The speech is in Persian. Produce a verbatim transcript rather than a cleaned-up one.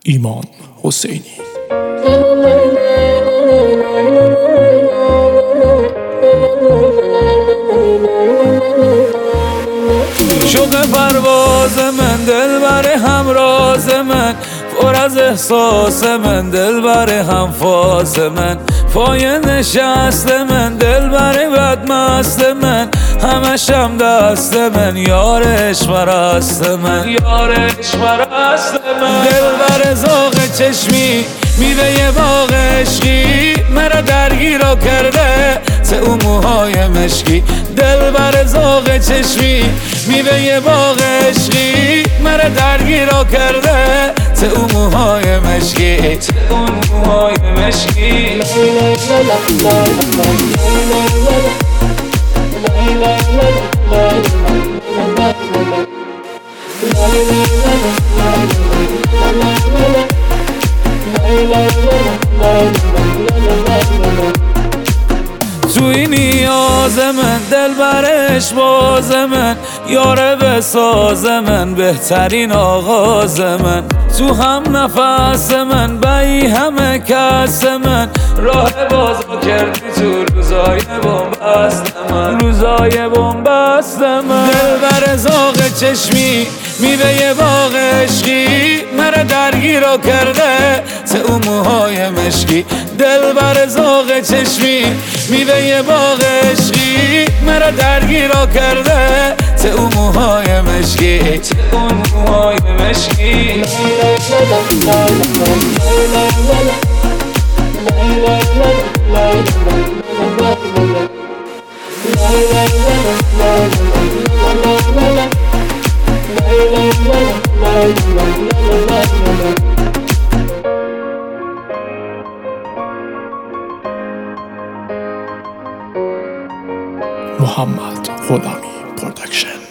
ایمان حسینی. شوق پرواز من، دل بر همراز من، پر از احساس من، دل بر هم فاز من، پای نشست من، دل بر بدمست من، همشم دست من، یارش پرست من، یارش پرست من. دل بر زاغ چشمی، میوه باغ عشقی، مرا درگیرا کرده ته او موهای مشکی. دل بر زاغ چشمی، میوه باغ عشقی، مرا درگیرا کرده ته او موهای مشکی، ته اون موهای مشکی. توی نیاز من، دل برش باز من، یاره بساز من، بهترین آغاز من، تو هم نفس من، بایی همه کس من، راه بازا کردی تو روزای بومبست من، روزای بومبست من. دل بر زاغ چشمی، میوه باغ عشقی، مرا درگیرا کرده ته او موهای مشکی. دل بر زاغ چشمی، میوه باغ عشقی، مرا درگیرا کرده ته او موهای مشکی، ته اون موهای مشکی. محمد غلامی پروداکشن.